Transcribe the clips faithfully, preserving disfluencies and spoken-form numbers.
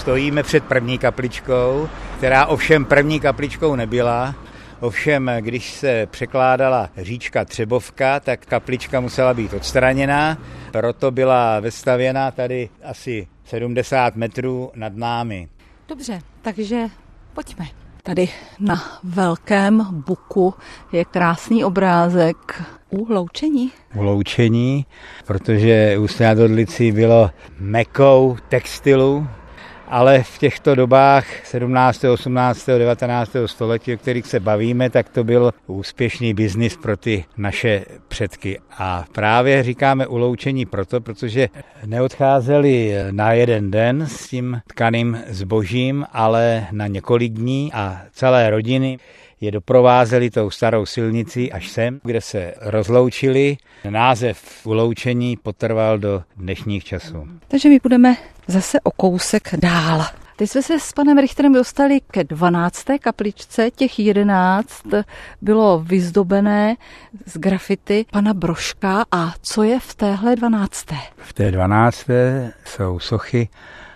Stojíme před první kapličkou, která ovšem první kapličkou nebyla. Ovšem, když se překládala říčka Třebovka, tak kaplička musela být odstraněná, proto byla vestavěna tady asi sedmdesát metrů nad námi. Dobře, takže pojďme. Tady na velkém buku je krásný obrázek u loučení. U loučení, protože Ústí nad Orlicí bylo mekou textilu, ale v těchto dobách sedmnáctého, osmnáctého, devatenáctého století, o kterých se bavíme, tak to byl úspěšný biznis pro ty naše předky. A právě říkáme uloučení proto, protože neodcházeli na jeden den s tím tkaným zbožím, ale na několik dní a celé rodiny je doprovázeli tou starou silnicí až sem, kde se rozloučili. Název uloučení potrval do dnešních časů. Takže my budeme zase o kousek dál. Teď jsme se s panem Richterem dostali ke dvanácté kapličce, těch jedenáct bylo vyzdobené z grafity pana Brožka. A co je v téhle dvanácté? V té dvanácté jsou sochy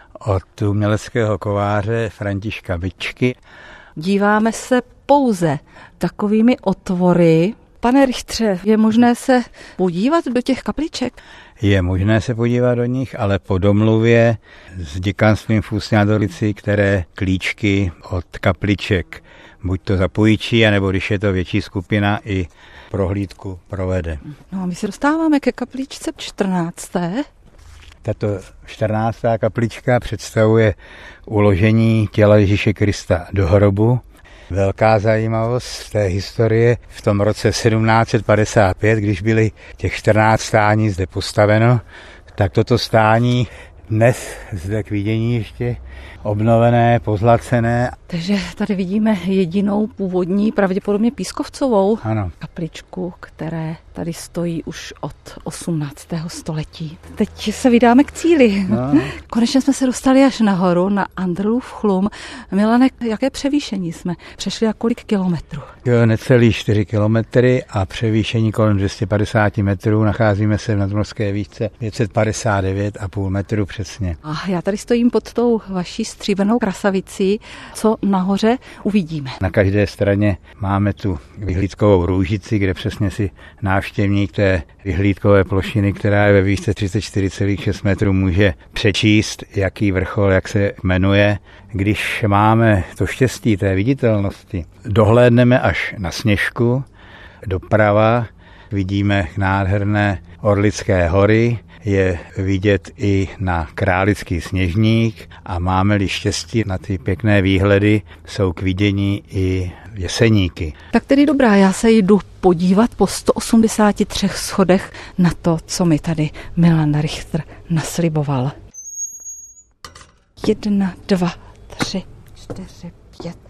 od uměleckého kováře Františka Byčky. Díváme se pouze takovými otvory. Pane Richtře, je možné se podívat do těch kapliček? Je možné se podívat do nich, ale po domluvě s děkanstvím v Ústí nad Orlicí, které klíčky od kapliček buď to zapůjčí, anebo když je to větší skupina, i prohlídku provede. No a my se dostáváme ke kapličce čtrnácté. Tato čtrnáctá kaplička představuje uložení těla Ježíše Krista do hrobu. Velká zajímavost z té historie v tom roce sedmnáct set padesát pět, když byly těch čtrnáct stání zde postaveno, tak toto stání dnes zde k vidění ještě obnovené, pozlacené. Takže tady vidíme jedinou původní, pravděpodobně pískovcovou ano. kapličku, které tady stojí už od osmnáctého století. Teď se vydáme k cíli. No. Konečně jsme se dostali až nahoru, na Andrlův chlum. Milane, jaké převýšení jsme přešli a kolik kilometrů? Jo, necelý čtyři kilometry a převýšení kolem dvě stě padesát metrů. Nacházíme se v nadmořské výšce pět set padesát devět a půl metru přesně. A já tady stojím pod tou vaší stříbrnou krasavicí. Co nahoře uvidíme? Na každé straně máme tu vyhlídkovou růžici, kde přesně si návštěvník té vyhlídkové plošiny, která je ve výšce třicet čtyři celá šest metrů, může přečíst, jaký vrchol, jak se jmenuje. Když máme to štěstí té viditelnosti, dohlédneme až na Sněžku, doprava vidíme nádherné Orlické hory, je vidět i na Králický Sněžník a máme-li štěstí na ty pěkné výhledy, jsou k vidění i Jeseníky. Tak tedy dobrá, já se jdu podívat po sto osmdesáti třech schodech na to, co mi tady Milan Richter nasliboval. Jedna, dva, tři, čtyři, pět,